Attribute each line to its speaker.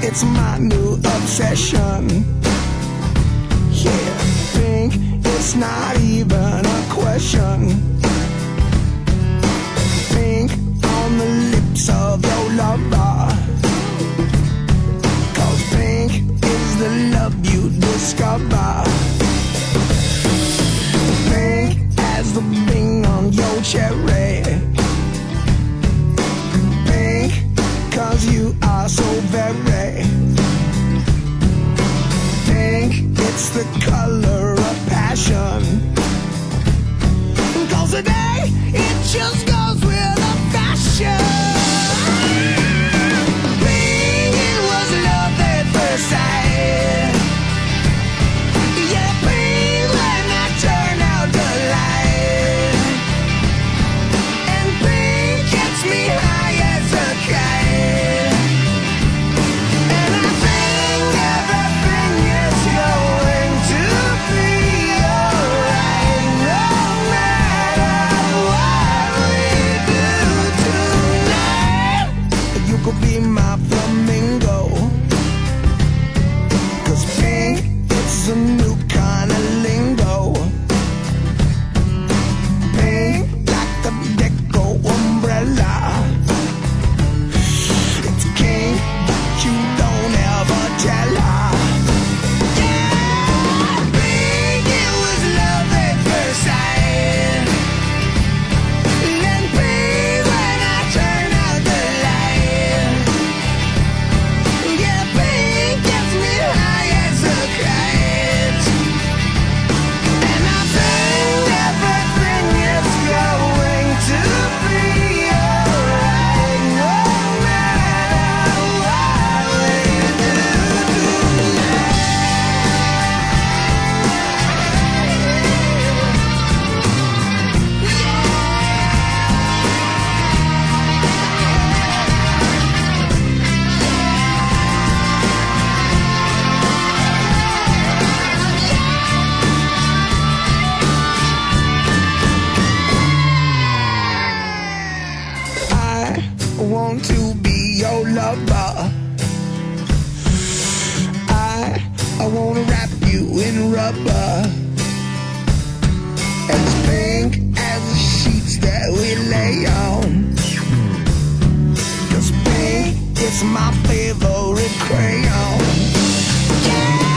Speaker 1: it's my new obsession. Yeah, pink, it's not even a question. Pink on the lips of your lover, 'cause pink is the love you discover. Pink as the bing on your cherry. Pink, 'cause you are so very pink. It's the color of passion, 'cause today it just goes with the fashion. Pink, it was love at first sight. Yeah, pink when I turn out the light. And pink gets me high as a kite. And I think everything is going to be alright, no matter what we do tonight. You could be my flamingo, 'cause pink, it's a new kind of lingo. Pink like a deco umbrella. It's king, but you don't ever tell her. Yeah, pink, it was love at first sight. Then pink when I turn out the light. Yeah, pink gets me high as a kite. And I think everything is going to be alright, no matter what we do tonight. I want to be your lover. I wanna wrap you in rubber, as pink as the sheets that we lay on. 'Cause pink is my favorite crayon. Yeah.